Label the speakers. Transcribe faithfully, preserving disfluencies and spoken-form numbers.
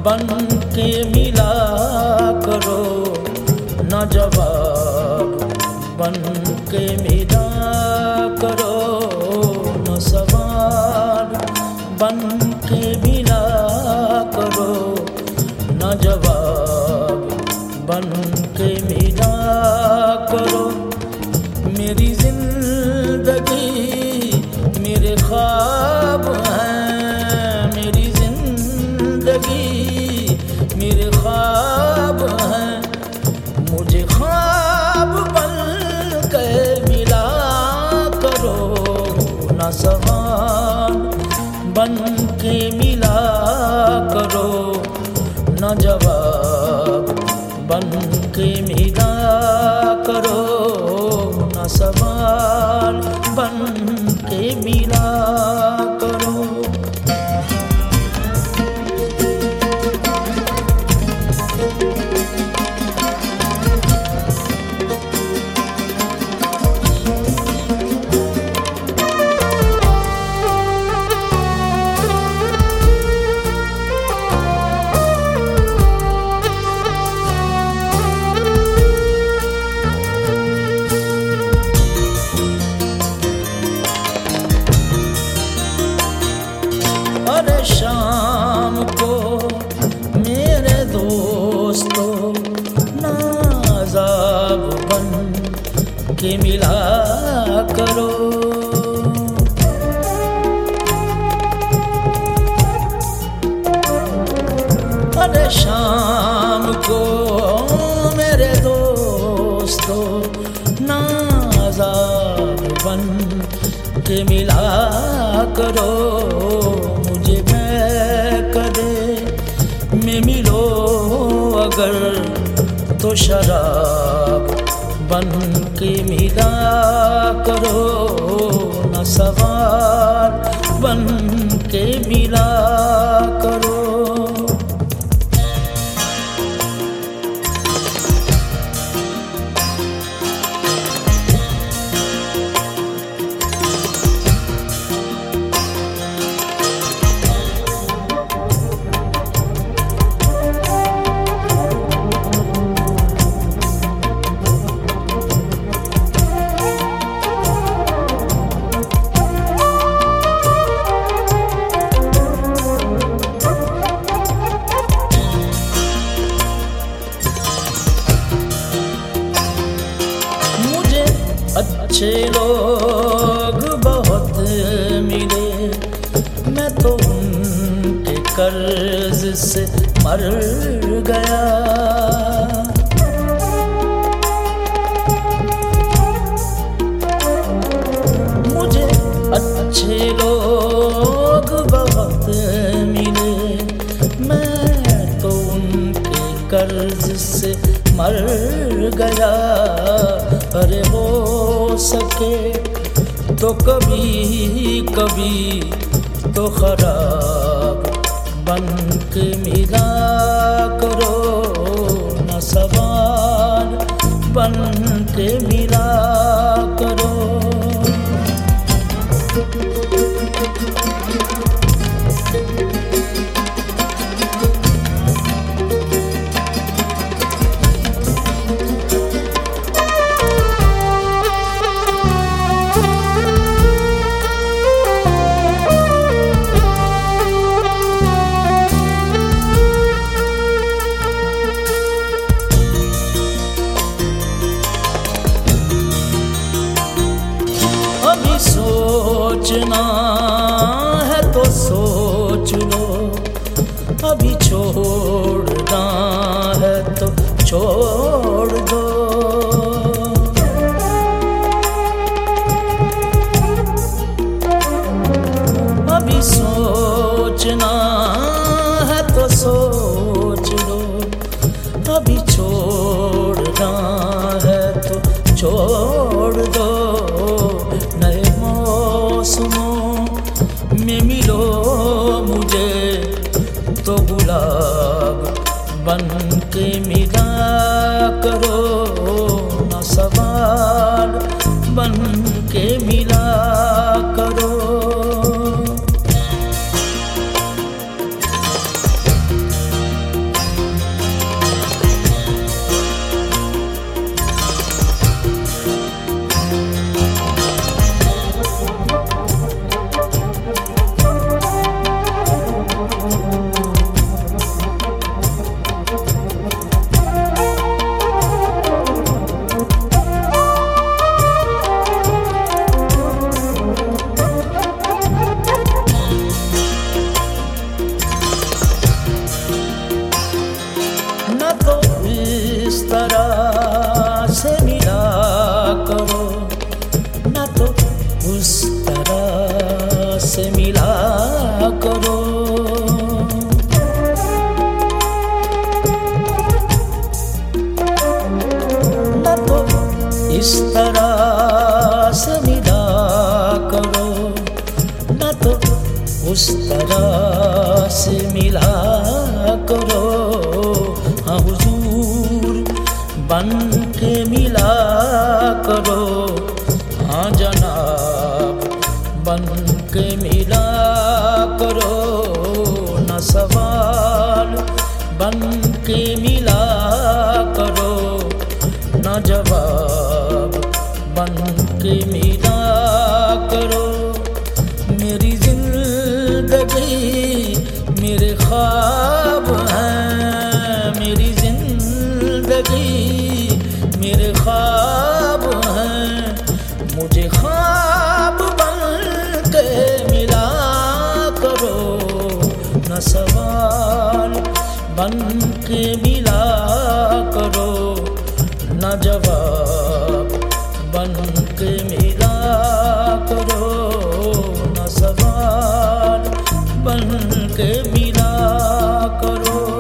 Speaker 1: बन के मिला करो न जवाब, बन के मिला करो न सवाल, बन के मिला करो न जवाब, बन के मिला करो। मेरी जिंदगी मेरे ख्वाब हैं, मेरी जिंदगी मेरे ख्वाब हैं, मुझे ख्वाब बन के मिला करो न सवाल, बन के मिला करो न जवाब, बन के मिला करो न सवाल, बन के मिला करो। अरे शाम को मेरे दोस्तों नाज़ाब बन के मिला करो। अरे शाम को मेरे दोस्तों नाज़ाब बन के मिला करो। मुझे मैं कदे में मिलो अगर तो शराब बन के मिला करो न सवाल, बन के मिला करो। अच्छे लोग बहुत मिले, मैं तो उनके कर्ज से मर गया। मुझे अच्छे लोग बहुत मिले, मैं तो उनके कर्ज से मर गया। अरे हो सके तो कभी कभी तो खराब बन के मिला करो न सवाल, बन के मिला करो। अभी सोचना है तो सोच लो, अभी छोड़ना है तो छोड़ दो। अभी सोचना है तो सोच लो, अभी छोड़ना है तो छोड़ दो। नए मौसमों में मिलो मुझे तो गुलाब बन के मिला करो न सवाल, बन के मिला करो। करो। न तो इस तरह से मिला करो, न तो उस तरह से मिला करो। हाँ हुजूर बन के मिला करो, हाँ जनाब बन के मिला करो। न सवाल बन के मिला करो, न जवाब बन के मिला करो। मेरी जिंदगी मेरे ख्वाब हैं, मेरी जिंदगी मेरे ख्वाब हैं। मुझे ख्वाब बन के मिला करो, न सवाल बन के मिला करो, न जवाब बन के मिला करो। न सवाल बन के मिला करो।